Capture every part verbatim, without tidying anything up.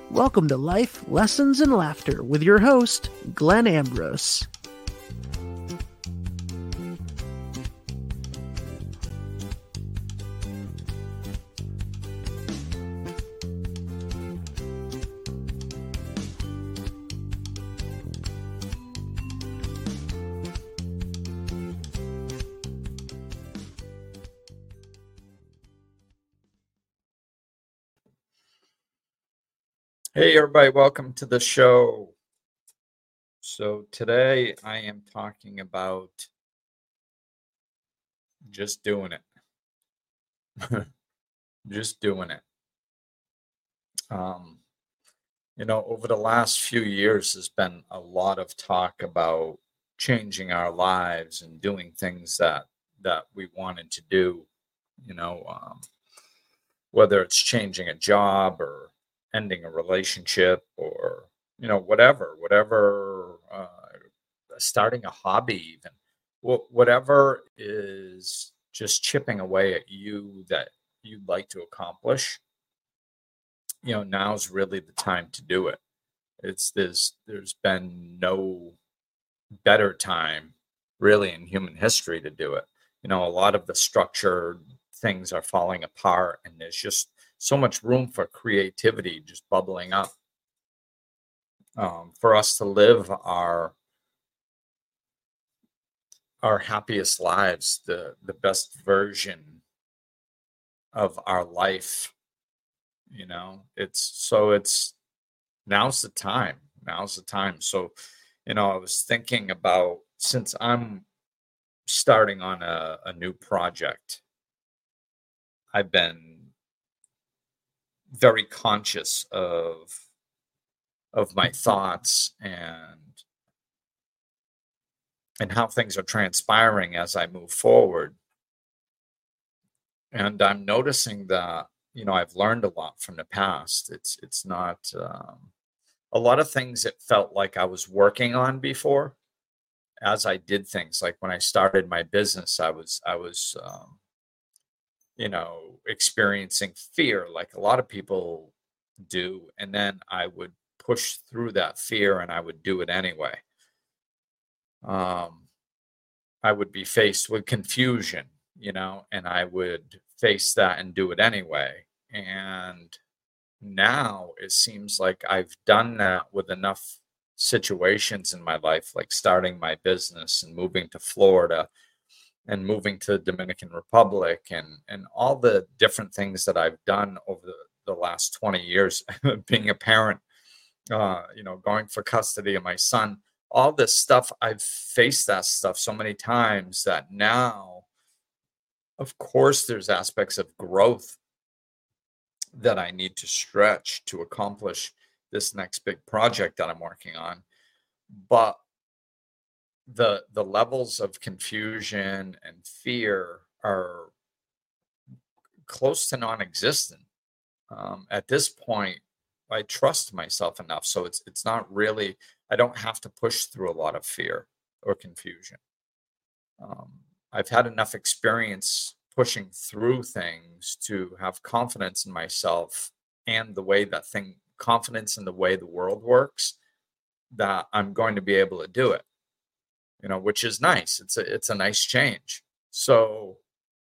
Welcome to Life, Lessons, and Laughter with your host, Glenn Ambrose. Hey everybody, welcome to the show. So today I am talking about just doing it. Just doing it. Um, you know, over the last few years, there's been a lot of talk about changing our lives and doing things that that we wanted to do. You know, um, whether it's changing a job or ending a relationship or you know whatever, whatever, uh, starting a hobby, even Wh- whatever is just chipping away at you that you'd like to accomplish. You know, now's really the time to do it. It's this. There's been no better time, really, in human history to do it. You know, a lot of the structured things are falling apart, and there's just so much room for creativity just bubbling up, um, for us to live our our happiest lives, the the best version of our life. You know, it's so it's now's the time. Now's the time. So, you know, I was thinking about, since I'm starting on a, a new project, I've been very conscious of of my thoughts and and how things are transpiring as I move forward. And I'm noticing that, you know, I've learned a lot from the past. It's it's not um, a lot of things that felt like I was working on before as I did things. Like when I started my business, I was I was um, you know, experiencing fear like a lot of people do, and then I would push through that fear and I would do it anyway. Um, I would be faced with confusion, you know, and I would face that and do it anyway. And now it seems like I've done that with enough situations in my life, like starting my business and moving to Florida and moving to the Dominican Republic, and and all the different things that I've done over the, the last twenty years, being a parent, uh, you know, going for custody of my son, all this stuff. I've faced that stuff so many times that now, of course, there's aspects of growth that I need to stretch to accomplish this next big project that I'm working on. But the the levels of confusion and fear are close to non-existent. Um, at this point, I trust myself enough, so it's it's not really. I don't have to push through a lot of fear or confusion. Um, I've had enough experience pushing through things to have confidence in myself and the way that thing, confidence in the way the world works, that I'm going to be able to do it. You know, which is nice. It's a it's a nice change. So,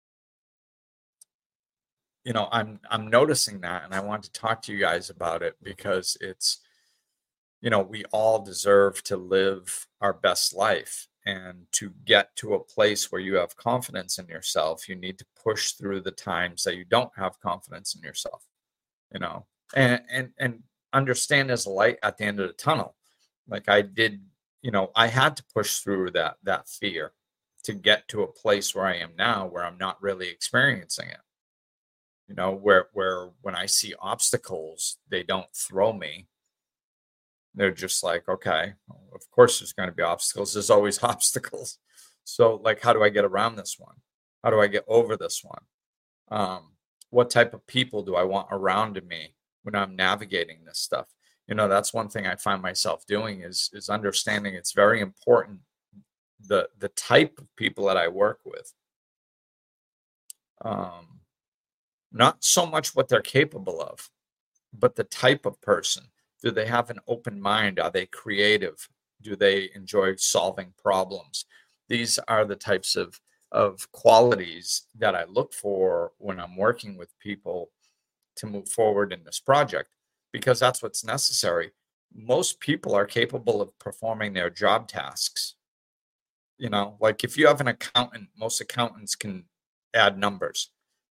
you know, I'm I'm noticing that, and I want to talk to you guys about it because it's, you know, we all deserve to live our best life. And to get to a place where you have confidence in yourself, you need to push through the times that you don't have confidence in yourself, you know, and and and understand there's a light at the end of the tunnel. Like I did, you know, I had to push through that that fear to get to a place where I am now, where I'm not really experiencing it. You know, where where when I see obstacles, they don't throw me. They're just like, okay, well, of course there's going to be obstacles. There's always obstacles. So, like, how do I get around this one? How do I get over this one? Um, what type of people do I want around me when I'm navigating this stuff? You know, that's one thing I find myself doing is is understanding it's very important the the type of people that I work with. Um, Not so much what they're capable of, but the type of person. Do they have an open mind? Are they creative? Do they enjoy solving problems? These are the types of, of qualities that I look for when I'm working with people to move forward in this project, because that's what's necessary. Most people are capable of performing their job tasks. You know, like if you have an accountant, most accountants can add numbers.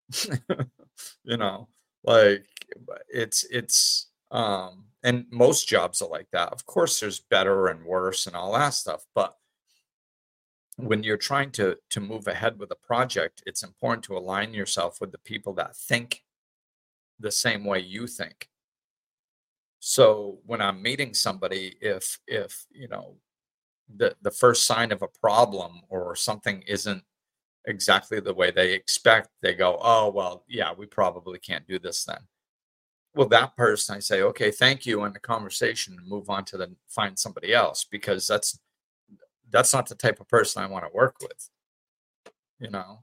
You know, like it's it's um and most jobs are like that. Of course there's better and worse and all that stuff, but when you're trying to to move ahead with a project, it's important to align yourself with the people that think the same way you think. So when I'm meeting somebody, if if you know the the first sign of a problem or something isn't exactly the way they expect, they go, oh well, yeah, we probably can't do this then. Well, that person, I say, okay, thank you, in the conversation, and move on to the find somebody else, because that's that's not the type of person I want to work with. You know,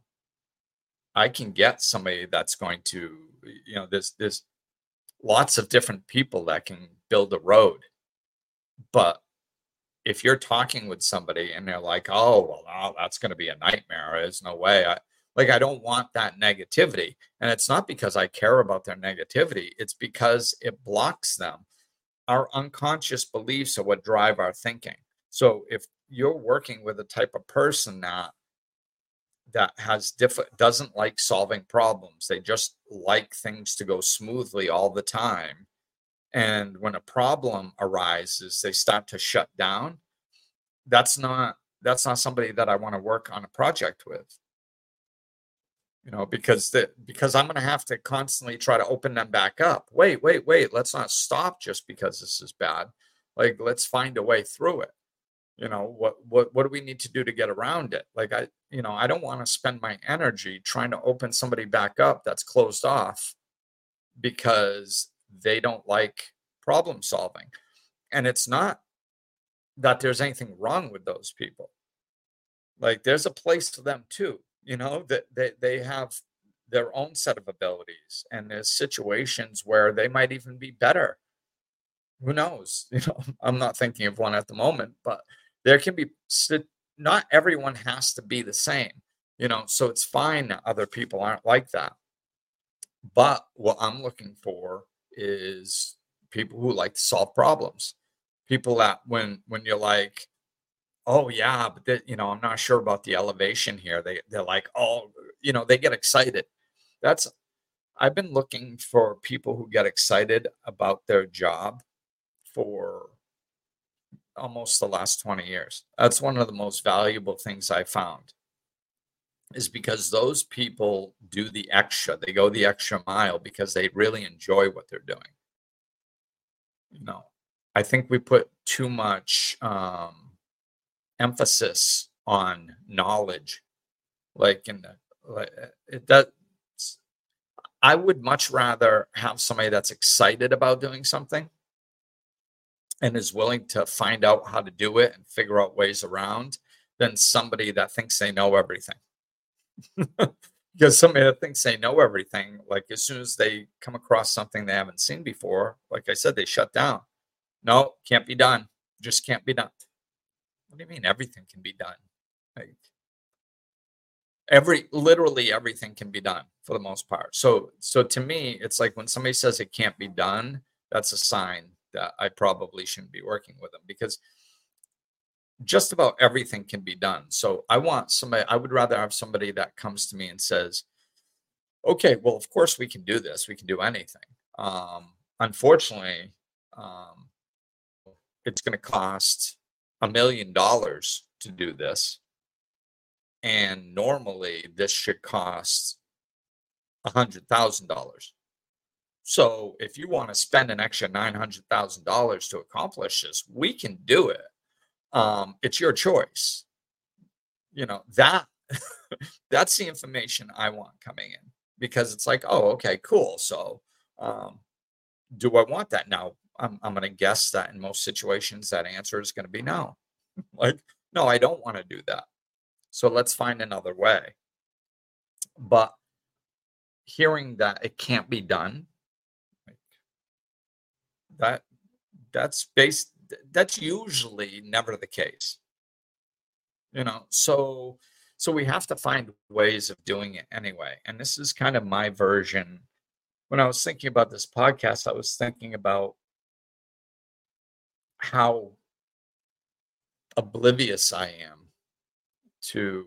I can get somebody that's going to, you know, there's there's lots of different people that can build a road, but if you're talking with somebody and they're like, oh well, oh, that's going to be a nightmare, there's no way, I like I don't want that negativity. And it's not because I care about their negativity, it's because it blocks them. Our unconscious beliefs are what drive our thinking. So if you're working with a type of person that that has different doesn't like solving problems, they just like things to go smoothly all the time, and when a problem arises they start to shut down, that's not that's not somebody that I want to work on a project with. You know, because the because I'm going to have to constantly try to open them back up. Wait, wait, wait, let's not stop just because this is bad. Like, let's find a way through it. You know, what what what do we need to do to get around it? Like, I you know I don't want to spend my energy trying to open somebody back up that's closed off because they don't like problem solving. And it's not that there's anything wrong with those people. Like, there's a place for them too. You know, that they, they have their own set of abilities, and there's situations where they might even be better. Who knows? You know, I'm not thinking of one at the moment, but there can be sit- not everyone has to be the same. You know, so it's fine that other people aren't like that. But what I'm looking for is people who like to solve problems. People that when when you're like, oh yeah, but th- you know, I'm not sure about the elevation here. They they're like, oh, you know, they get excited. That's I've been looking for people who get excited about their job for almost the last twenty years. That's one of the most valuable things I found, is because those people do the extra. They go the extra mile because they really enjoy what they're doing. You know, I think we put too much um, emphasis on knowledge, like in the, like it does. I would much rather have somebody that's excited about doing something and is willing to find out how to do it and figure out ways around than somebody that thinks they know everything. Because somebody that thinks they know everything, like as soon as they come across something they haven't seen before, like I said, they shut down. No, can't be done. Just can't be done. What do you mean everything can be done? Like, every literally everything can be done for the most part. So so to me, it's like when somebody says it can't be done, that's a sign that I probably shouldn't be working with them, because just about everything can be done. So I want somebody, I would rather have somebody that comes to me and says, okay, well, of course we can do this. We can do anything. Um, unfortunately, um, it's going to cost a million dollars to do this. And normally this should cost a hundred thousand dollars. So if you want to spend an extra nine hundred thousand dollars to accomplish this, we can do it. Um, it's your choice. You know, that that's the information I want coming in, because it's like, oh, okay, cool. So um, do I want that? Now, I'm, I'm going to guess that in most situations, that answer is going to be no. Like, no, I don't want to do that. So let's find another way. But hearing that it can't be done, like, that that's based, that's usually never the case, you know? So, so we have to find ways of doing it anyway. And this is kind of my version. When I was thinking about this podcast, I was thinking about how oblivious I am to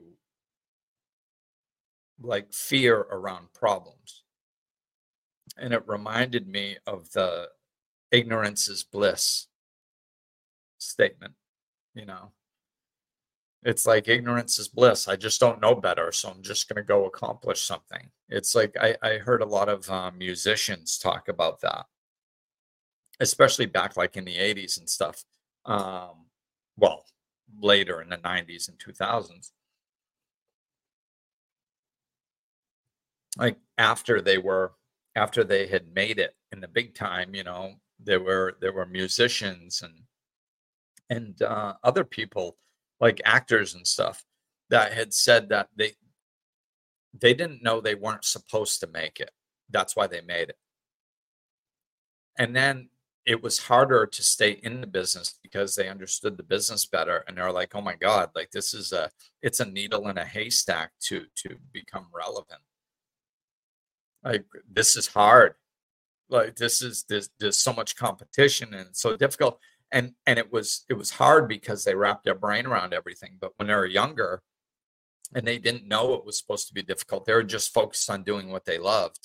like fear around problems. And it reminded me of the ignorance is bliss statement, you know. It's like ignorance is bliss. I just don't know better, so I'm just going to go accomplish something. It's like I, I heard a lot of uh, musicians talk about that, especially back like in the eighties and stuff. Um, well, later in the nineties and two thousands. Like after they were, after they had made it in the big time, you know, there were there were musicians and and uh, other people like actors and stuff that had said that they they didn't know they weren't supposed to make it. That's why they made it. And then it was harder to stay in the business because they understood the business better, and they're like, oh my God, like this is a, it's a needle in a haystack to to become relevant. Like this is hard. Like this is there's there's so much competition and it's so difficult. And and it was it was hard because they wrapped their brain around everything. But when they were younger and they didn't know it was supposed to be difficult, they were just focused on doing what they loved.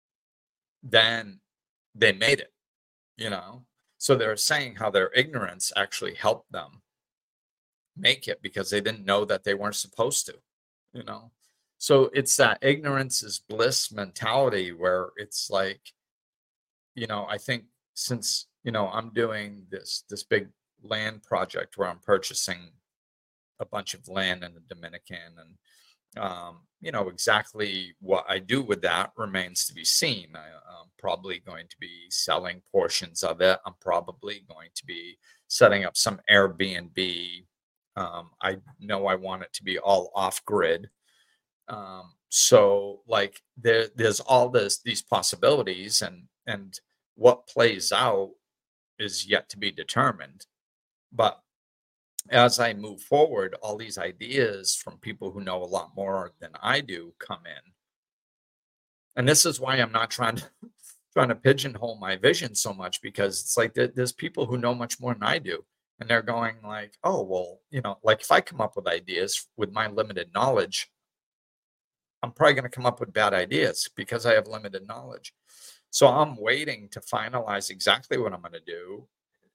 Then they made it, you know. So they're saying how their ignorance actually helped them make it because they didn't know that they weren't supposed to, you know. So it's that ignorance is bliss mentality where it's like, you know, I think since, you know, I'm doing this this big land project where I'm purchasing a bunch of land in the Dominican, and um, you know, exactly what I do with that remains to be seen. I, I'm probably going to be selling portions of it. I'm probably going to be setting up some Airbnb. Um, I know I want it to be all off grid. Um, so like there, there's all this, these possibilities, and, and what plays out is yet to be determined. But as I move forward, all these ideas from people who know a lot more than I do come in. And this is why I'm not trying to, trying to pigeonhole my vision so much, because it's like there, there's people who know much more than I do. And they're going like, oh, well, you know, like if I come up with ideas with my limited knowledge, I'm probably going to come up with bad ideas because I have limited knowledge. So I'm waiting to finalize exactly what I'm going to do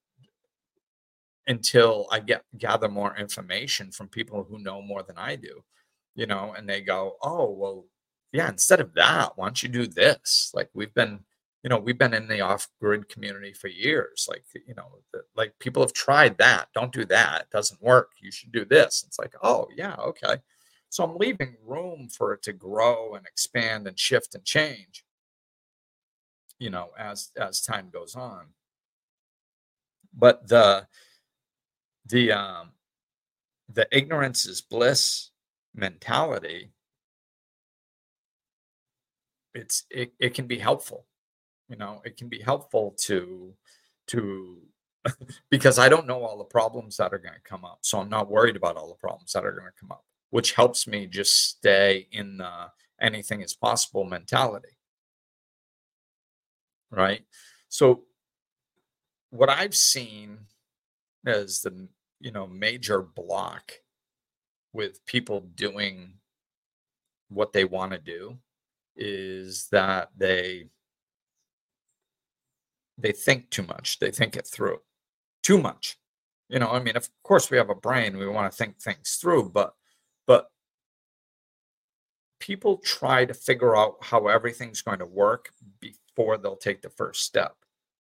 until I get gather more information from people who know more than I do, you know, and they go, oh, well, yeah, instead of that, why don't you do this? Like we've been, you know, we've been in the off-grid community for years. Like, you know, the, like people have tried that. Don't do that. It doesn't work. You should do this. It's like, oh, yeah, okay. So I'm leaving room for it to grow and expand and shift and change, you know, as as time goes on. But the the um the ignorance is bliss mentality, it's it, it can be helpful. You know, it can be helpful to to because I don't know all the problems that are going to come up. So I'm not worried about all the problems that are going to come up, which helps me just stay in the anything is possible mentality. Right. So what I've seen as the, you know, major block with people doing what they want to do is that they they think too much. They think it through too much. You know, I mean, of course we have a brain, we want to think things through, but but people try to figure out how everything's going to work before they'll take the first step.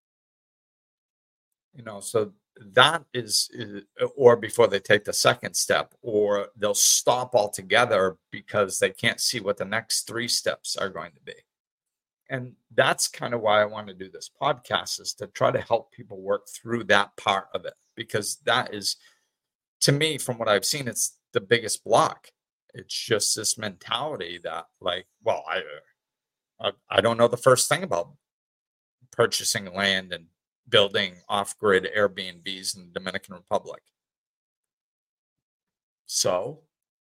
You know, so that is, is or before they take the second step, or they'll stop altogether because they can't see what the next three steps are going to be. And that's kind of why I want to do this podcast, is to try to help people work through that part of it, because that is, to me, from what I've seen, it's the biggest block. It's just this mentality that like, well, I, I, I don't know the first thing about purchasing land and building off-grid Airbnbs in the Dominican Republic. So,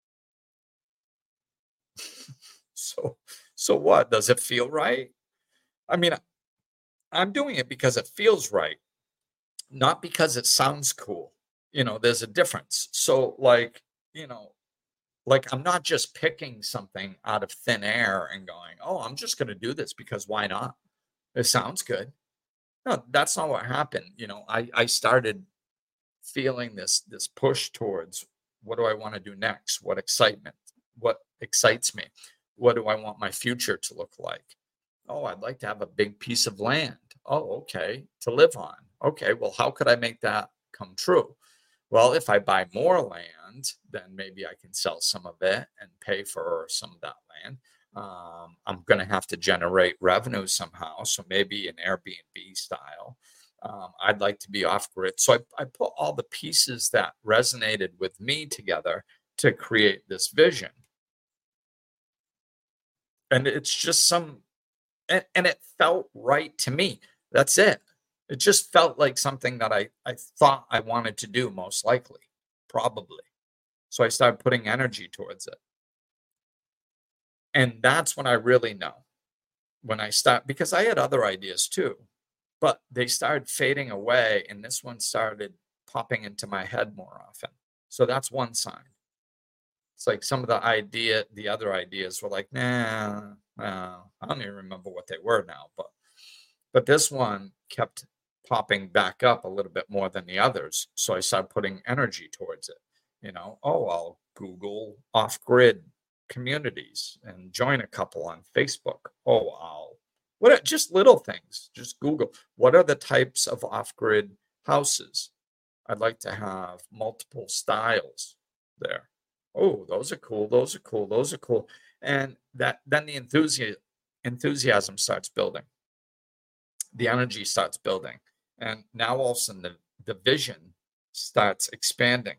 so, so what? Does it feel right? I mean, I'm doing it because it feels right, not because it sounds cool. You know, there's a difference. So, like, you know, like I'm not just picking something out of thin air and going, oh, I'm just going to do this because why not? It sounds good. No, that's not what happened. You know, I, I started feeling this this push towards, what do I want to do next? What excitement? What excites me? What do I want my future to look like? Oh, I'd like to have a big piece of land. Oh, okay, to live on. Okay, well, how could I make that come true? Well, if I buy more land, then maybe I can sell some of it and pay for some of that land. Um, I'm going to have to generate revenue somehow. So maybe an Airbnb style. Um, I'd like to be off grid. So I, I put all the pieces that resonated with me together to create this vision. And it's just some, and, and it felt right to me. That's it. It just felt like something that I, I thought I wanted to do, most likely, probably. So I started putting energy towards it. And that's when I really know. When I start, because I had other ideas too, but they started fading away. And this one started popping into my head more often. So that's one sign. It's like some of the idea, the other ideas were like, nah, nah, I don't even remember what they were now. But, but this one kept popping back up a little bit more than the others. So I started putting energy towards it. You know, oh, I'll Google off-grid communities and join a couple on Facebook. Oh, I'll, what, just little things, just Google, what are the types of off-grid houses? I'd like to have multiple styles there. Oh, those are cool. Those are cool. Those are cool. And that, then the enthusiasm, enthusiasm starts building. The energy starts building. And now all of a sudden the, the vision starts expanding.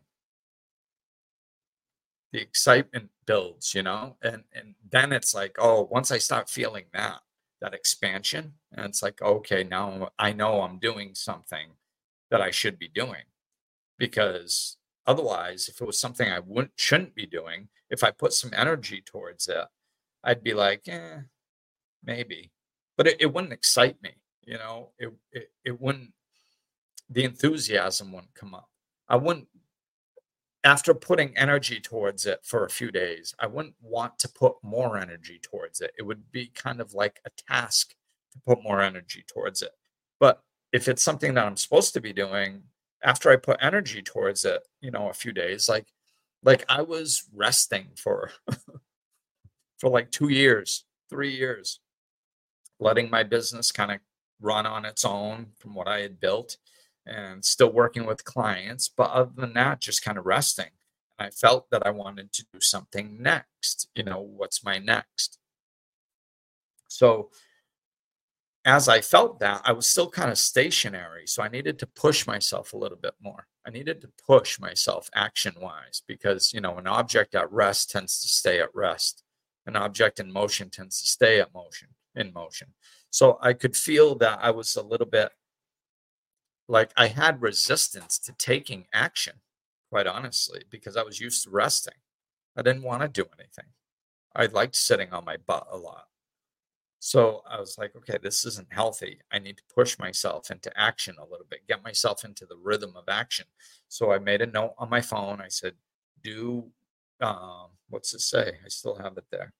The excitement builds, you know, and, and then it's like, oh, once I start feeling that, that expansion, and it's like, okay, now I know I'm doing something that I should be doing. Because otherwise, if it was something I wouldn't, shouldn't be doing, if I put some energy towards it, I'd be like, eh, maybe, but it, it wouldn't excite me. You know, it, it, it wouldn't, the enthusiasm wouldn't come up. I wouldn't, after putting energy towards it for a few days, I wouldn't want to put more energy towards it. It would be kind of like a task to put more energy towards it. But if it's something that I'm supposed to be doing, after I put energy towards it, you know, a few days, like, like I was resting for, for like two years, three years, letting my business kind of run on its own from what I had built, and still working with clients. But other than that, just kind of resting. And I felt that I wanted to do something next. You know, what's my next? So as I felt that, I was still kind of stationary. So I needed to push myself a little bit more. I needed to push myself action wise, because, you know, an object at rest tends to stay at rest. An object in motion tends to stay at motion, in motion. So I could feel that I was a little bit like I had resistance to taking action, quite honestly, because I was used to resting. I didn't want to do anything. I liked sitting on my butt a lot. So I was like, okay, this isn't healthy. I need to push myself into action a little bit, get myself into the rhythm of action. So I made a note on my phone. I said, do, um, what's it say? I still have it there.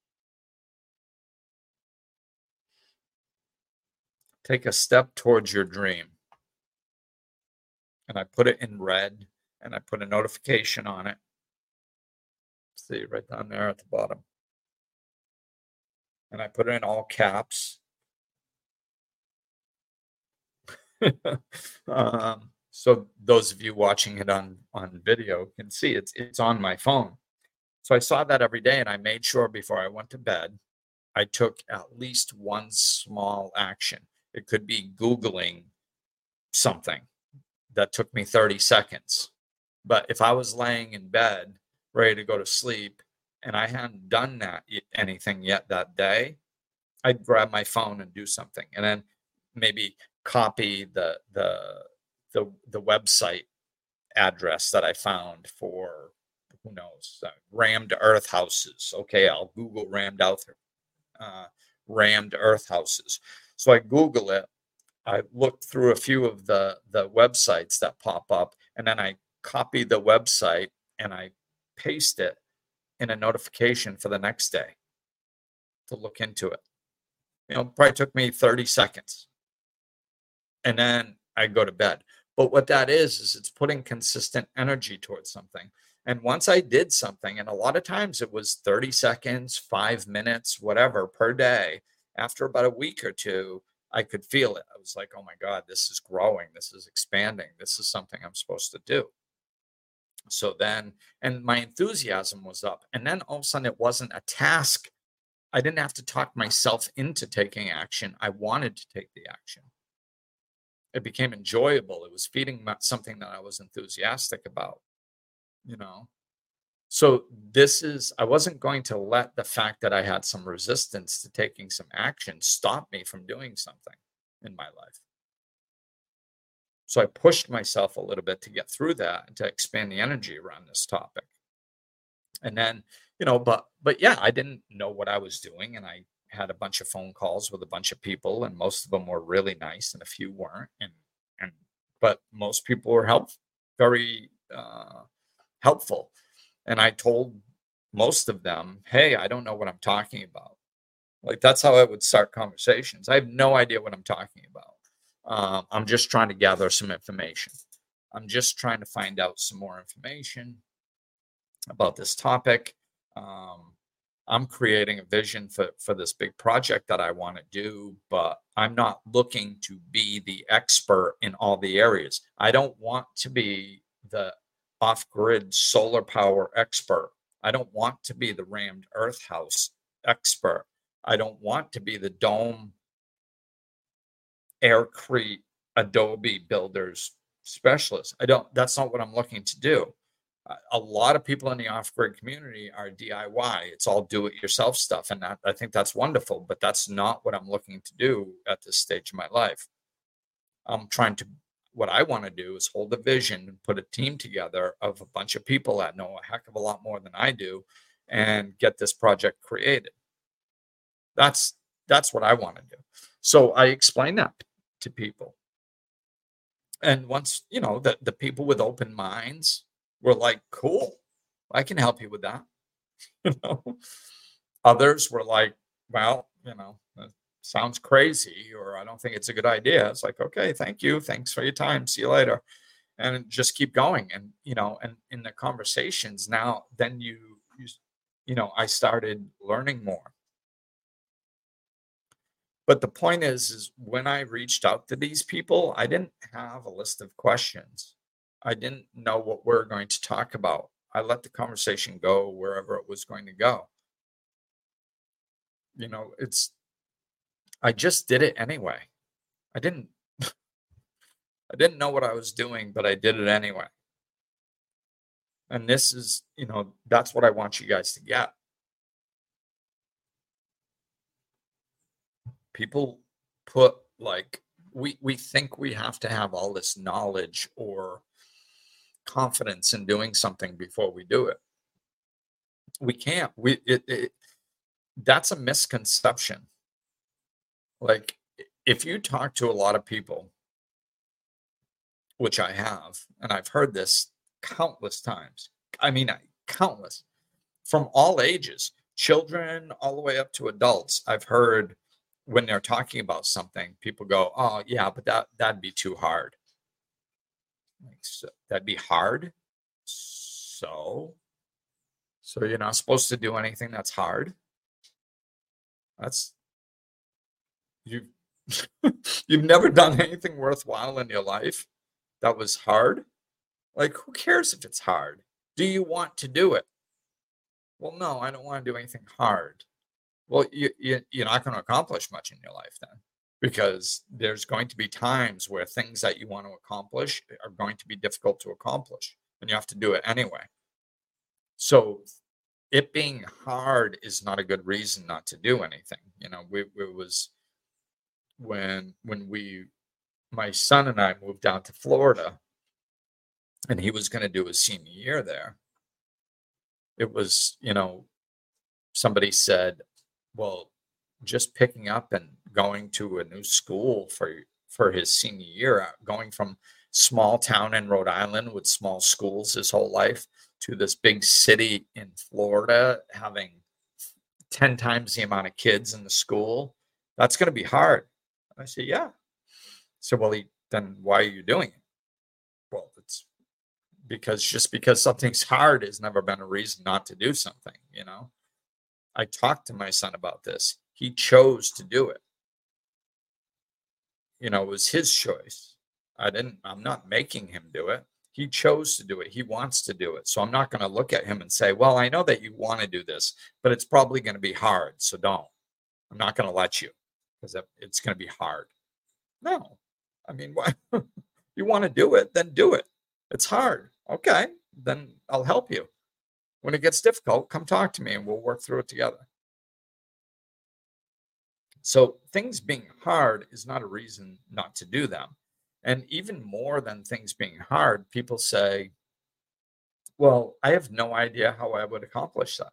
Take a step towards your dream. And I put it in red, and I put a notification on it. See, right down there at the bottom. And I put it in all caps. um, so those of you watching it on, on video can see it's, it's on my phone. So I saw that every day, and I made sure before I went to bed, I took at least one small action. It could be Googling something that took me thirty seconds. But if I was laying in bed, ready to go to sleep, and I hadn't done that anything yet that day, I'd grab my phone and do something. And then maybe copy the the the the website address that I found for, who knows, uh, rammed earth houses. Okay, I'll Google rammed earth uh, rammed earth houses. So I Google it. I look through a few of the the websites that pop up, and then I copy the website and I paste it in a notification for the next day to look into it. You know, probably took me thirty seconds. And then I go to bed. But what that is, is it's putting consistent energy towards something. And once I did something, and a lot of times it was thirty seconds, five minutes, whatever per day, after about a week or two, I could feel it. I was like, oh my God, this is growing. This is expanding. This is something I'm supposed to do. So then, and my enthusiasm was up. And then all of a sudden, it wasn't a task. I didn't have to talk myself into taking action. I wanted to take the action. It became enjoyable. It was feeding something that I was enthusiastic about, you know? So this is, I wasn't going to let the fact that I had some resistance to taking some action stop me from doing something in my life. So I pushed myself a little bit to get through that and to expand the energy around this topic. And then, you know, but, but yeah, I didn't know what I was doing. And I had a bunch of phone calls with a bunch of people, and most of them were really nice and a few weren't. And, and, but most people were help, very uh, helpful. And I told most of them, hey, I don't know what I'm talking about. Like, that's how I would start conversations. I have no idea what I'm talking about. Um, I'm just trying to gather some information. I'm just trying to find out some more information about this topic. Um, I'm creating a vision for, for this big project that I want to do, but I'm not looking to be the expert in all the areas. I don't want to be the off-grid solar power expert. I don't want to be the rammed earth house expert. I don't want to be the dome aircrete Adobe builders specialist. I don't, that's not what I'm looking to do. A lot of people in the off-grid community are D I Y. It's all do-it-yourself stuff. And that, I think that's wonderful, but that's not what I'm looking to do at this stage of my life. I'm trying to, what I want to do is hold a vision and put a team together of a bunch of people that know a heck of a lot more than I do and get this project created. That's, that's what I want to do. So I explain that to people. And once, you know, the, the people with open minds were like, cool, I can help you with that. You know, others were like, well, you know, that sounds crazy, or I don't think it's a good idea. It's like, okay, thank you. Thanks for your time. See you later. And just keep going. And, you know, and in the conversations now, then you, you, you know, I started learning more. But the point is, is when I reached out to these people, I didn't have a list of questions. I didn't know what we're going to talk about. I let the conversation go wherever it was going to go. You know, it's, I just did it anyway. I didn't, I didn't know what I was doing, but I did it anyway. And this is, you know, that's what I want you guys to get. People put like, we, we think we have to have all this knowledge or confidence in doing something before we do it. We can't. We it, it that's a misconception. Like, if you talk to a lot of people, which I have, and I've heard this countless times. I mean, countless, from all ages, children all the way up to adults. I've heard when they're talking about something, people go, "Oh, yeah, but that that'd be too hard." Like, so, that'd be hard. So, so you're not supposed to do anything that's hard. That's you. You've never done anything worthwhile in your life that was hard. Like, who cares if it's hard? Do you want to do it? Well, no, I don't want to do anything hard. Well, you, you, you're not going to accomplish much in your life then, because there's going to be times where things that you want to accomplish are going to be difficult to accomplish, and you have to do it anyway. So it being hard is not a good reason not to do anything. You know, we, it was, when when we my son and I moved down to Florida, and he was going to do his senior year there. It was, you know, somebody said, well, just picking up and going to a new school for for his senior year, uh, going from small town in Rhode Island with small schools his whole life to this big city in Florida, having ten times the amount of kids in the school, that's going to be hard. I said, yeah. So, well, he, then why are you doing it? Well, it's because just because something's hard has never been a reason not to do something, you know? I talked to my son about this. He chose to do it. You know, it was his choice. I didn't, I'm not making him do it. He chose to do it. He wants to do it. So I'm not going to look at him and say, well, I know that you want to do this, but it's probably going to be hard. So don't. I'm not going to let you because it's going to be hard. No. I mean, why? You want to do it, then do it. It's hard. Okay. Then I'll help you. When it gets difficult, come talk to me and we'll work through it together. So things being hard is not a reason not to do them. And even more than things being hard, people say, well, I have no idea how I would accomplish that.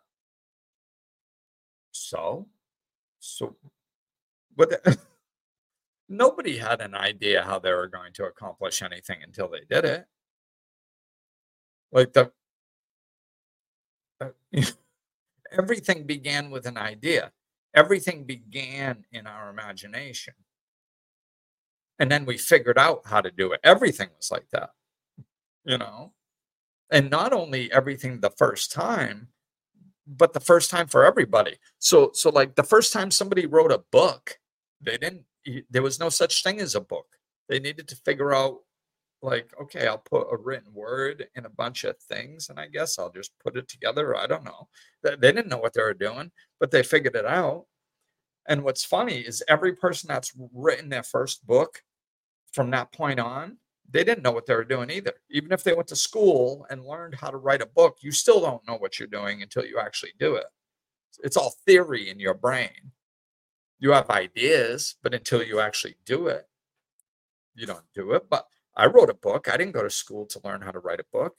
So, so what? The, nobody had an idea how they were going to accomplish anything until they did it. Like the, uh, everything began with an idea. Everything began in our imagination. And then we figured out how to do it. Everything was like that, you know? And not only everything the first time, but the first time for everybody. So, so like the first time somebody wrote a book, they didn't, there was no such thing as a book. They needed to figure out, like, okay, I'll put a written word in a bunch of things, and I guess I'll just put it together. I don't know. They, they didn't know what they were doing, but they figured it out. And what's funny is every person that's written their first book from that point on, they didn't know what they were doing either. Even if they went to school and learned how to write a book, you still don't know what you're doing until you actually do it. It's all theory in your brain. You have ideas, but until you actually do it, you don't do it. But I wrote a book. I didn't go to school to learn how to write a book.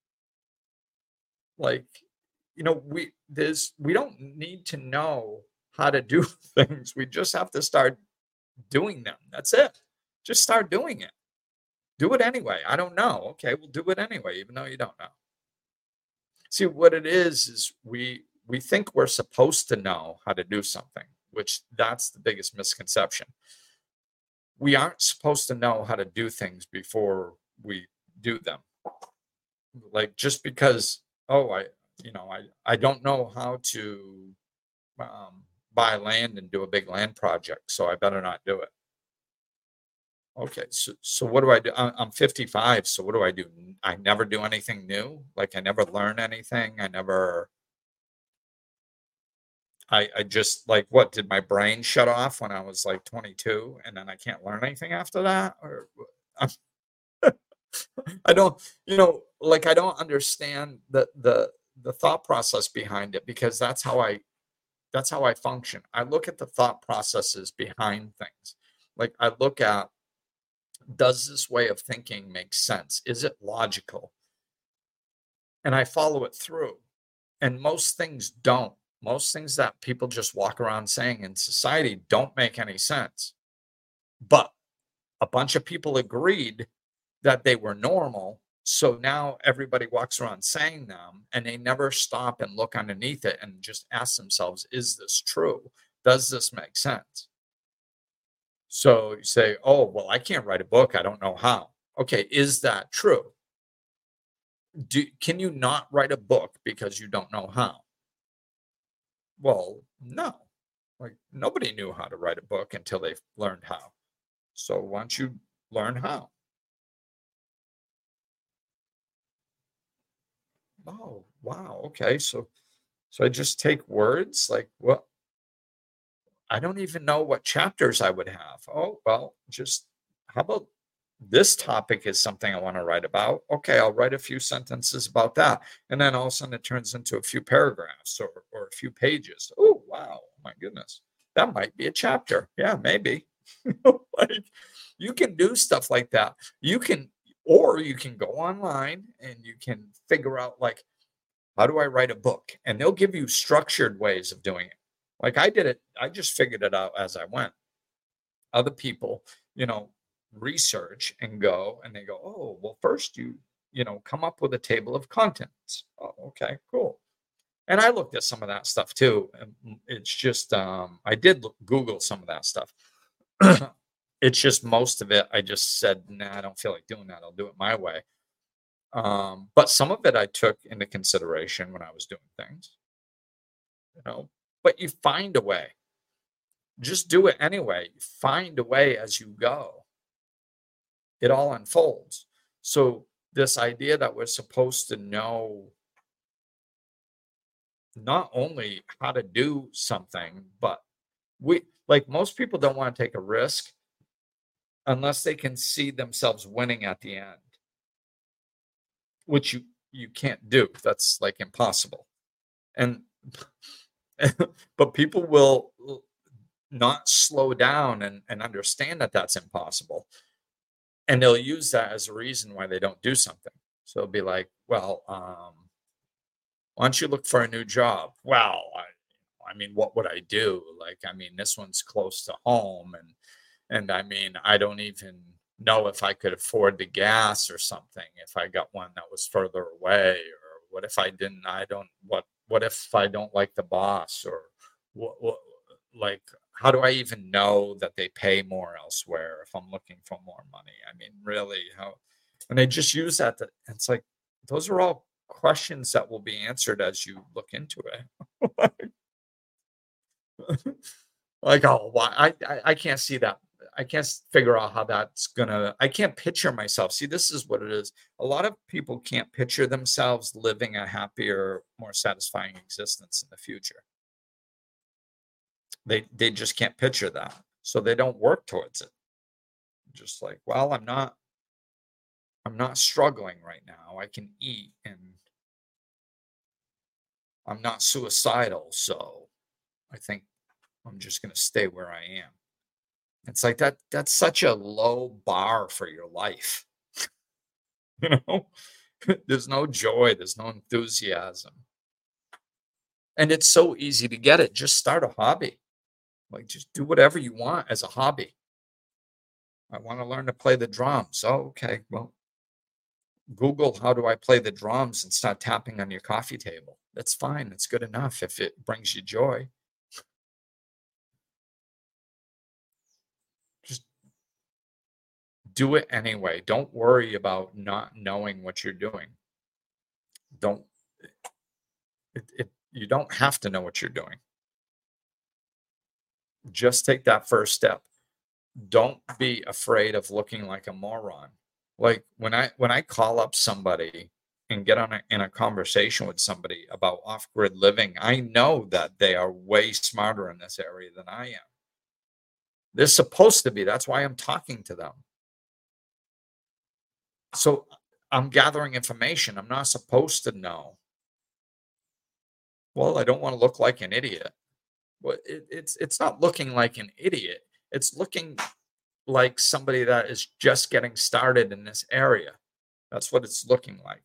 Like, you know, we there's we don't need to know how to do things. We just have to start doing them. That's it. Just start doing it. Do it anyway. I don't know. Okay, we'll do it anyway, even though you don't know. See, what it is, is we we think we're supposed to know how to do something, which that's the biggest misconception. We aren't supposed to know how to do things before we do them. Like, just because, oh, I, you know, I, I don't know how to um, buy land and do a big land project, so I better not do it. Okay, so so what do I do? I- I'm fifty-five, so what do I do? I never do anything new. Like, I never learn anything. I never. I I just, like, what, did my brain shut off when I was like twenty-two, and then I can't learn anything after that? Or I'm, I don't, you know, like, I don't understand the the the thought process behind it, because that's how I that's how I function. I look at the thought processes behind things. Like, I look at, does this way of thinking make sense? Is it logical? And I follow it through. And most things don't. Most things that people just walk around saying in society don't make any sense. But a bunch of people agreed that they were normal. So now everybody walks around saying them, and they never stop and look underneath it and just ask themselves, is this true? Does this make sense? So you say, oh, well, I can't write a book. I don't know how. Okay, is that true? Do, can you not write a book because you don't know how? Well, no. Like, nobody knew how to write a book until they learned how. So why don't you learn how? Oh, wow. Okay. So so I just take words like, well, I don't even know what chapters I would have. Oh, well, just how about this topic is something I want to write about. Okay, I'll write a few sentences about that. And then all of a sudden it turns into a few paragraphs or, or a few pages. Oh, wow. My goodness. That might be a chapter. Yeah, maybe. Like, you can do stuff like that. You can, or you can go online and you can figure out, like, how do I write a book? And they'll give you structured ways of doing it. Like I did it, I just figured it out as I went. Other people, you know, research and go and they go, oh, well, first you, you know, come up with a table of contents. Oh, okay, cool. And I looked at some of that stuff too. And it's just, um, I did look, Google some of that stuff. It's just most of it, I just said, nah, I don't feel like doing that. I'll do it my way. Um, but some of it I took into consideration when I was doing things, you know, but you find a way. Just do it anyway. Find a way as you go. It all unfolds. So this idea that we're supposed to know not only how to do something, but we, like, most people don't want to take a risk unless they can see themselves winning at the end, which you you can't do. That's like impossible. And but people will not slow down and, and understand that that's impossible. And they'll use that as a reason why they don't do something. So it'll be like, well, um, why don't you look for a new job? Well, I, I mean, what would I do? Like, I mean, this one's close to home. And, and I mean, I don't even know if I could afford the gas or something if I got one that was further away. Or what if I didn't, I don't, what, what if I don't like the boss? Or what, what like, how do I even know that they pay more elsewhere if I'm looking for more money? I mean, really, how? And they just use that. To, it's like, those are all questions that will be answered as you look into it. Like, oh, why? I, I, I can't see that. I can't figure out how that's gonna, I can't picture myself. See, this is what it is. A lot of people can't picture themselves living a happier, more satisfying existence in the future. They they just can't picture that. So they don't work towards it. Just like, well, I'm not I'm not struggling right now. I can eat and I'm not suicidal, so I think I'm just going to stay where I am. It's like that that's such a low bar for your life. You know? There's no joy, there's no enthusiasm. And it's so easy to get it. Just start a hobby. Like, just do whatever you want as a hobby. I want to learn to play the drums. Oh, okay. Well, Google how do I play the drums and start tapping on your coffee table. That's fine. That's good enough if it brings you joy. Just do it anyway. Don't worry about not knowing what you're doing. Don't, it, it, you don't have to know what you're doing. Just take that first step. Don't be afraid of looking like a moron. Like when I when I call up somebody and get on a, in a conversation with somebody about off-grid living, I know that they are way smarter in this area than I am. They're supposed to be. That's why I'm talking to them. So I'm gathering information. I'm not supposed to know. Well, I don't want to look like an idiot. Well, it, it's it's not looking like an idiot. It's looking like somebody that is just getting started in this area. That's what it's looking like.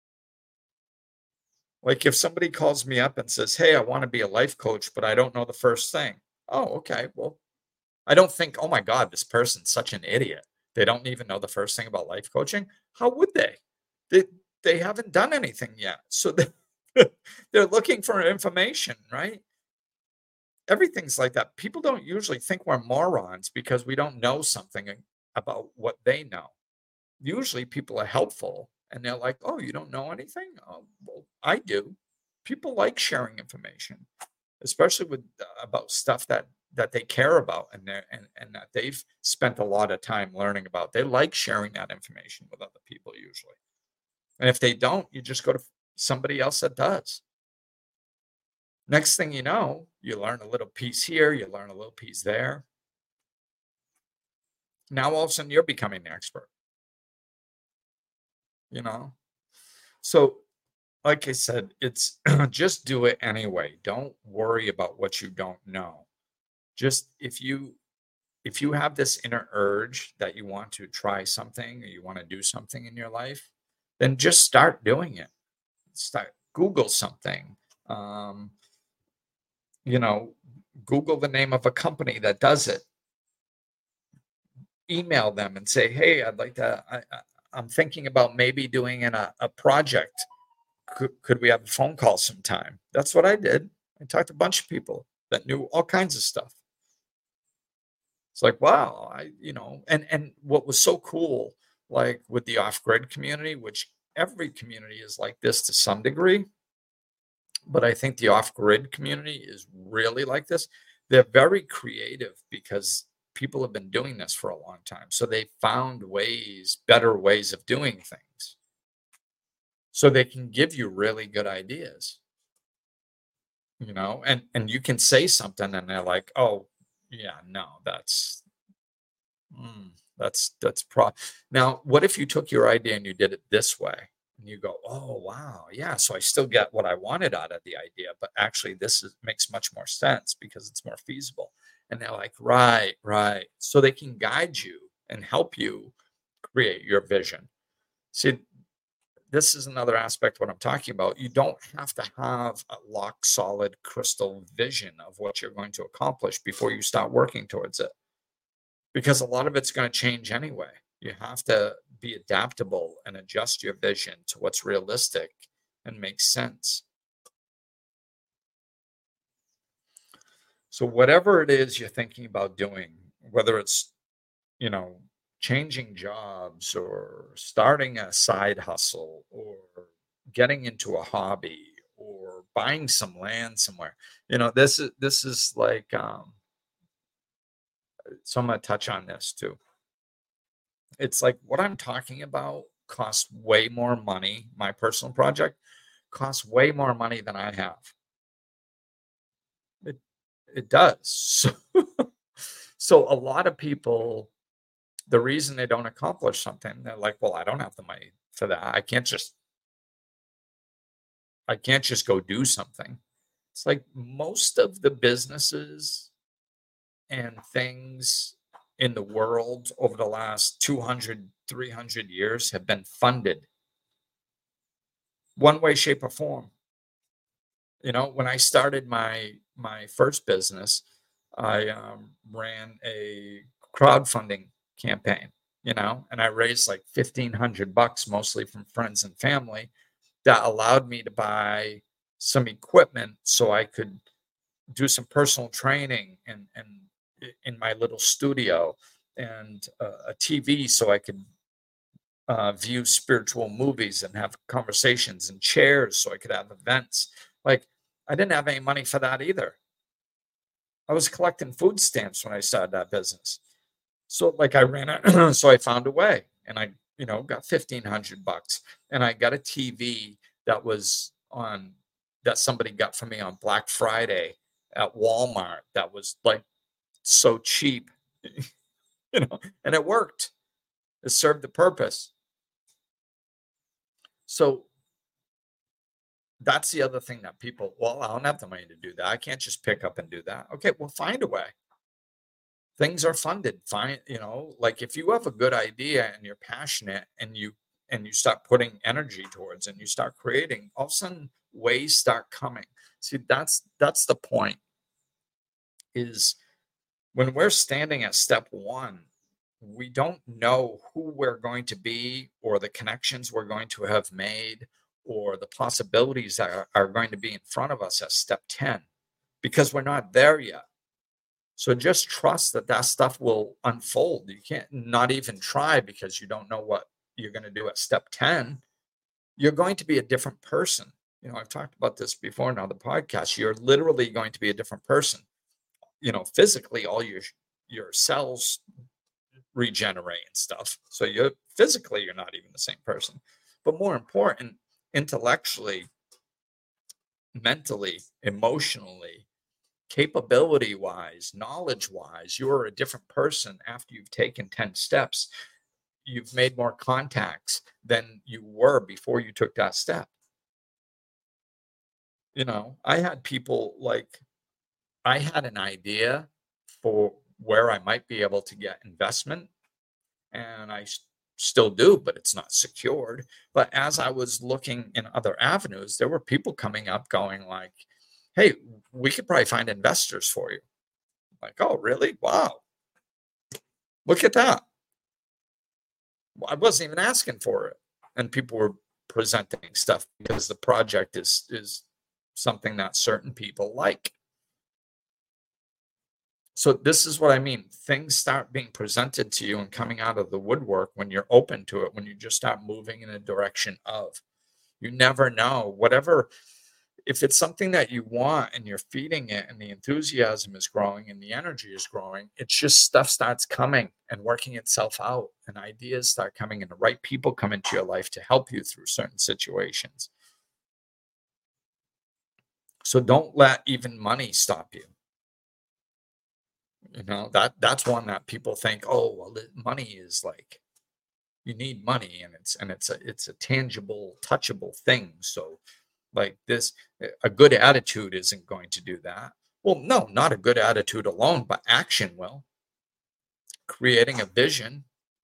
Like if somebody calls me up and says, hey, I want to be a life coach, but I don't know the first thing. Oh, okay. Well, I don't think, oh my God, this person's such an idiot. They don't even know the first thing about life coaching. How would they? They, they haven't done anything yet. So they, they're looking for information, right? Everything's like that. People don't usually think we're morons because we don't know something about what they know. Usually people are helpful and they're like, oh, you don't know anything? Oh, well, I do. People like sharing information, especially with uh, about stuff that that they care about and they and, and that they've spent a lot of time learning about. They like sharing that information with other people usually. And if they don't, you just go to somebody else that does. Next thing you know, you learn a little piece here, you learn a little piece there. Now all of a sudden you're becoming the expert. You know? So like I said, it's just do it anyway. Don't worry about what you don't know. Just if you if you have this inner urge that you want to try something or you want to do something in your life, then just start doing it. Start Google something. Um, you know, Google the name of a company that does it. Email them and say, "Hey, I'd like to. I, I, I'm thinking about maybe doing an, a a project. Could, could we have a phone call sometime?" That's what I did. I talked to a bunch of people that knew all kinds of stuff. It's like, wow, I, you know, and and what was so cool, like with the off-grid community, which every community is like this to some degree, but I think the off-grid community is really like this. They're very creative because people have been doing this for a long time. So they found ways, better ways of doing things. So they can give you really good ideas, you know, and and you can say something and they're like, "Oh, yeah, no, that's mm, that's that's pro." Now, what if you took your idea and you did it this way? And you go, "Oh, wow, yeah, so I still get what I wanted out of the idea, but actually this is, makes much more sense because it's more feasible." And they're like, "Right, right." So they can guide you and help you create your vision. See, this is another aspect of what I'm talking about. You don't have to have a lock solid crystal vision of what you're going to accomplish before you start working towards it, because a lot of it's going to change anyway. You have to be adaptable and adjust your vision to what's realistic and makes sense. So whatever it is you're thinking about doing, whether it's, you know, changing jobs or starting a side hustle or getting into a hobby or buying some land somewhere, you know, this is this is like um so I'm going to touch on this too. It's like what I'm talking about costs way more money. My personal project costs way more money than I have. It it does. So, so a lot of people, the reason they don't accomplish something, they're like, "Well, I don't have the money for that. I can't just I can't just go do something." It's like most of the businesses and things in the world over the last two hundred, three hundred years have been funded one way, shape, or form. You know, when I started my my first business, I um, ran a crowdfunding campaign, you know, and I raised like fifteen hundred bucks, mostly from friends and family, that allowed me to buy some equipment so I could do some personal training and and in my little studio, and uh, a T V so I could uh, view spiritual movies and have conversations, and chairs so I could have events. Like, I didn't have any money for that either. I was collecting food stamps when I started that business. So like I ran it, so I found a way, and I, you know, got fifteen hundred bucks, and I got a T V that was on, that somebody got for me on Black Friday at Walmart, that was like so cheap, you know, and it worked. It served the purpose. So that's the other thing that people, well, I don't have the money to do that. I can't just pick up and do that. Okay, well, find a way. Things are funded. Find, you know, like if you have a good idea and you're passionate and you and you start putting energy towards and you start creating, all of a sudden ways start coming. See, that's that's the point. Is when we're standing at step one, we don't know who we're going to be or the connections we're going to have made or the possibilities that are, are going to be in front of us at step ten, because we're not there yet. So just trust that that stuff will unfold. You can't not even try because you don't know what you're going to do at step ten. You're going to be a different person. You know, I've talked about this before in other podcasts. You're literally going to be a different person. You know, physically, all your your cells regenerate and stuff. So you're physically, you're not even the same person. But more important, intellectually, mentally, emotionally, capability wise, knowledge wise, you're a different person after you've taken ten steps. You've made more contacts than you were before you took that step. You know, I had people like, I had an idea for where I might be able to get investment, and I s- still do, but it's not secured. But as I was looking in other avenues, there were people coming up going like, "Hey, we could probably find investors for you." Like, "Oh, really? Wow. Look at that." Well, I wasn't even asking for it. And people were presenting stuff because the project is is something that certain people like. So this is what I mean. Things start being presented to you and coming out of the woodwork when you're open to it, when you just start moving in a direction of. You never know. Whatever, if it's something that you want and you're feeding it and the enthusiasm is growing and the energy is growing, it's just stuff starts coming and working itself out and ideas start coming and the right people come into your life to help you through certain situations. So don't let even money stop you. You know, that that's one that people think, oh, well, the money is like you need money and it's and it's a it's a tangible, touchable thing. So like this, a good attitude isn't going to do that. Well, no, not a good attitude alone, but action will. Creating a vision,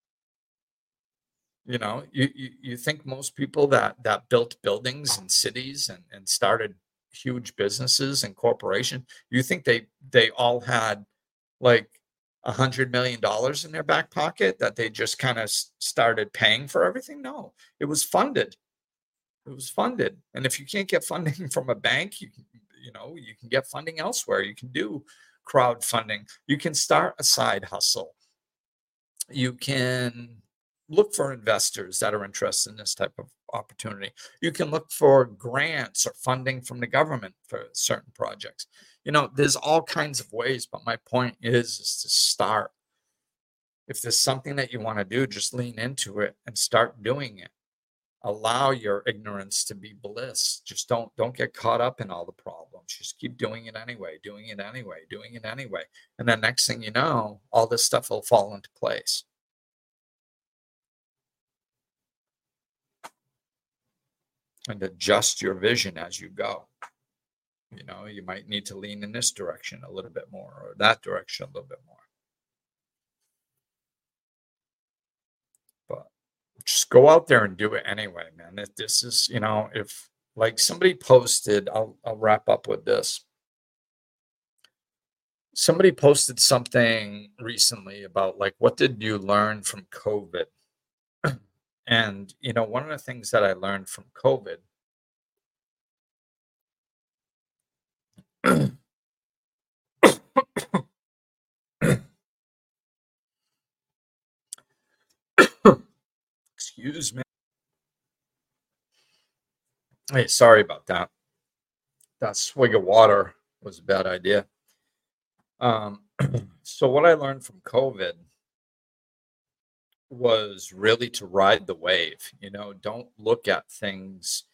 you know, you you, you think most people that that built buildings and cities and, and started huge businesses and corporations, you think they they all had like a hundred million dollars in their back pocket that they just kind of started paying for everything? No, it was funded. It was funded. And if you can't get funding from a bank, you can, you know, you can get funding elsewhere. You can do crowdfunding. You can start a side hustle. You can look for investors that are interested in this type of opportunity. You can look for grants or funding from the government for certain projects. You know, there's all kinds of ways, but my point is, is to start. If there's something that you want to do, just lean into it and start doing it. Allow your ignorance to be bliss. Just don't don't get caught up in all the problems. Just keep doing it anyway, doing it anyway, doing it anyway. And then next thing you know, all this stuff will fall into place. And adjust your vision as you go. You know, you might need to lean in this direction a little bit more or that direction a little bit more. But just go out there and do it anyway, man. If this is, you know, if like somebody posted, I'll I'll wrap up with this. Somebody posted something recently about like what did you learn from COVID? And you know, one of the things that I learned from COVID excuse me. Hey, sorry about that. That swig of water was a bad idea. Um, so what I learned from COVID was really to ride the wave. You know, don't look at things,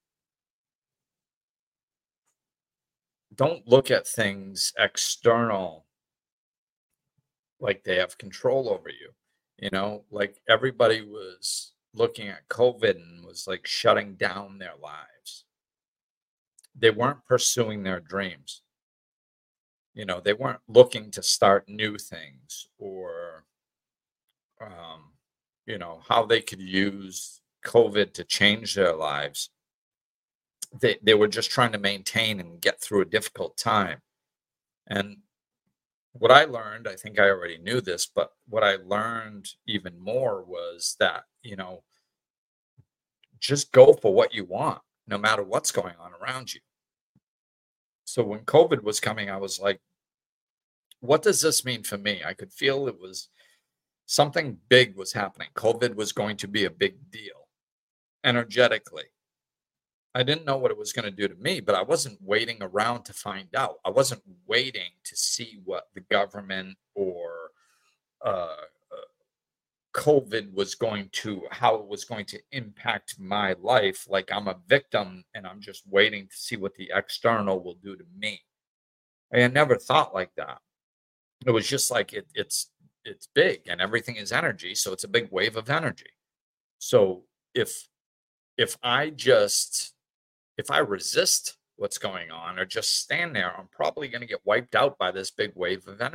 don't look at things external like they have control over you. You know, like everybody was looking at COVID and was like shutting down their lives. They weren't pursuing their dreams. You know, they weren't looking to start new things or um, you know, how they could use COVID to change their lives. They they were just trying to maintain and get through a difficult time. And what I learned, I think I already knew this, but what I learned even more was that, you know, just go for what you want, no matter what's going on around you. So when COVID was coming, I was like, what does this mean for me? I could feel it was something big was happening. COVID was going to be a big deal energetically. I didn't know what it was going to do to me, but I wasn't waiting around to find out. I wasn't waiting to see what the government or uh, uh, COVID was going to, how it was going to impact my life. Like I'm a victim and I'm just waiting to see what the external will do to me. I had never thought like that. It was just like it, it's it's big and everything is energy, so it's a big wave of energy. So if if I just if I resist what's going on or just stand there, I'm probably going to get wiped out by this big wave of energy. And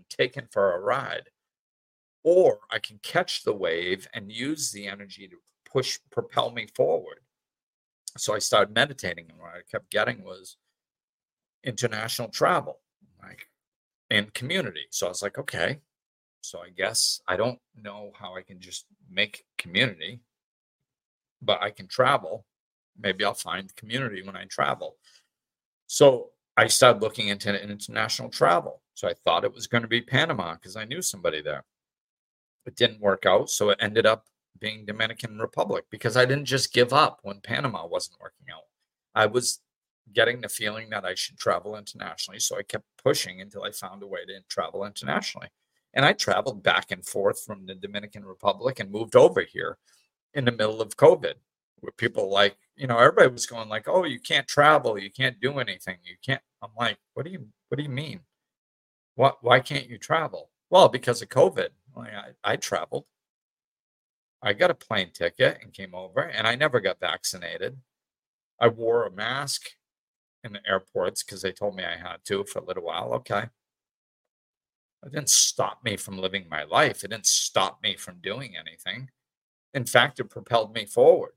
taken for a ride, or I can catch the wave and use the energy to push, propel me forward. So I started meditating, and what I kept getting was international travel, like, and community. So I was like, okay, so I guess I don't know how I can just make community, but I can travel. Maybe I'll find community when I travel. So I started looking into international travel. So I thought it was going to be Panama because I knew somebody there. It didn't work out. So it ended up being Dominican Republic because I didn't just give up when Panama wasn't working out. I was getting the feeling that I should travel internationally. So I kept pushing until I found a way to travel internationally. And I traveled back and forth from the Dominican Republic and moved over here in the middle of COVID, where people like, you know, everybody was going like, oh, you can't travel, you can't do anything, you can't. I'm like, what do you, what do you mean? What, why can't you travel? Well, because of COVID. Like, I, I traveled. I got a plane ticket and came over, and I never got vaccinated. I wore a mask in the airports because they told me I had to for a little while. Okay. It didn't stop me from living my life. It didn't stop me from doing anything. In fact, it propelled me forward.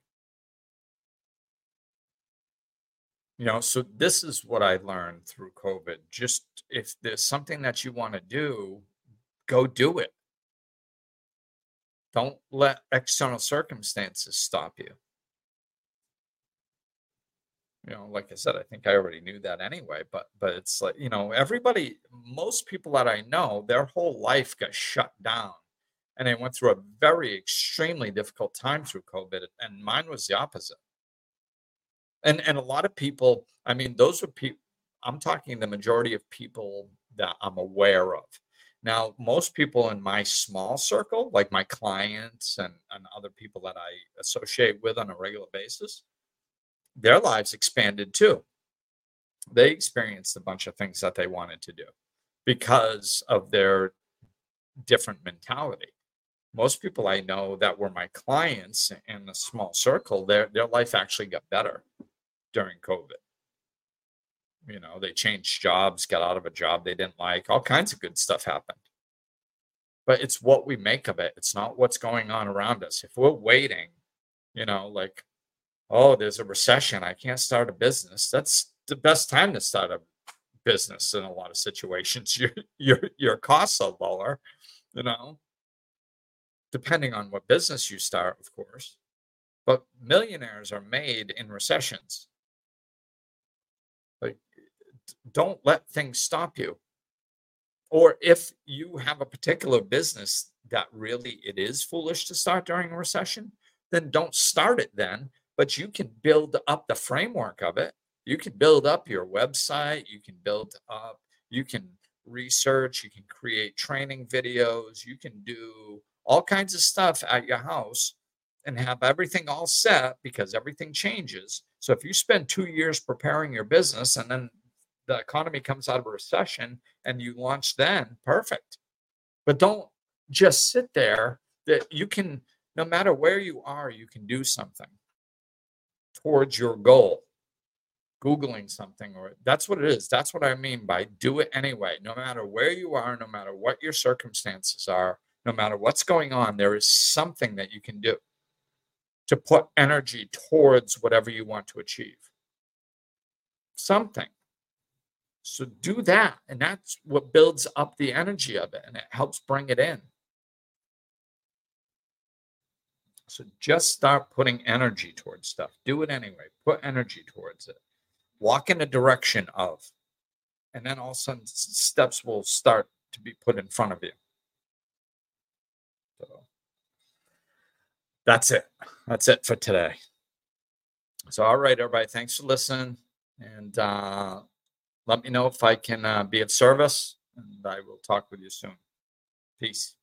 You know, so this is what I learned through COVID. Just if there's something that you want to do, go do it. Don't let external circumstances stop you. You know, like I said, I think I already knew that anyway, but but it's like, you know, everybody, most people that I know, their whole life got shut down, and they went through a very extremely difficult time through COVID, and mine was the opposite. And and a lot of people, I mean, those are people, I'm talking the majority of people that I'm aware of. Now, most people in my small circle, like my clients and, and other people that I associate with on a regular basis, their lives expanded too. They experienced a bunch of things that they wanted to do because of their different mentality. Most people I know that were my clients in the small circle, their their life actually got better during COVID. You know, they changed jobs, got out of a job they didn't like, all kinds of good stuff happened. But it's what we make of it. It's not what's going on around us. If we're waiting, you know, like, oh, there's a recession, I can't start a business. That's the best time to start a business in a lot of situations. Your your your costs are lower, you know, depending on what business you start, of course. But millionaires are made in recessions. Like, don't let things stop you. Or if you have a particular business that really it is foolish to start during a recession, then don't start it then. But you can build up the framework of it. You can build up your website. You can build up, you can research, you can create training videos, you can do all kinds of stuff at your house and have everything all set because everything changes. So if you spend two years preparing your business and then the economy comes out of a recession and you launch then, perfect. But don't just sit there. That you can, no matter where you are, you can do something towards your goal. Googling something, or that's what it is. That's what I mean by do it anyway. No matter where you are, no matter what your circumstances are, no matter what's going on, there is something that you can do to put energy towards whatever you want to achieve. Something. So do that. And that's what builds up the energy of it, and it helps bring it in. So just start putting energy towards stuff. Do it anyway. Put energy towards it. Walk in the direction of. And then all of a sudden steps will start to be put in front of you. So that's it. That's it for today. So, all right, everybody. Thanks for listening. And uh, let me know if I can uh, be of service. And I will talk with you soon. Peace.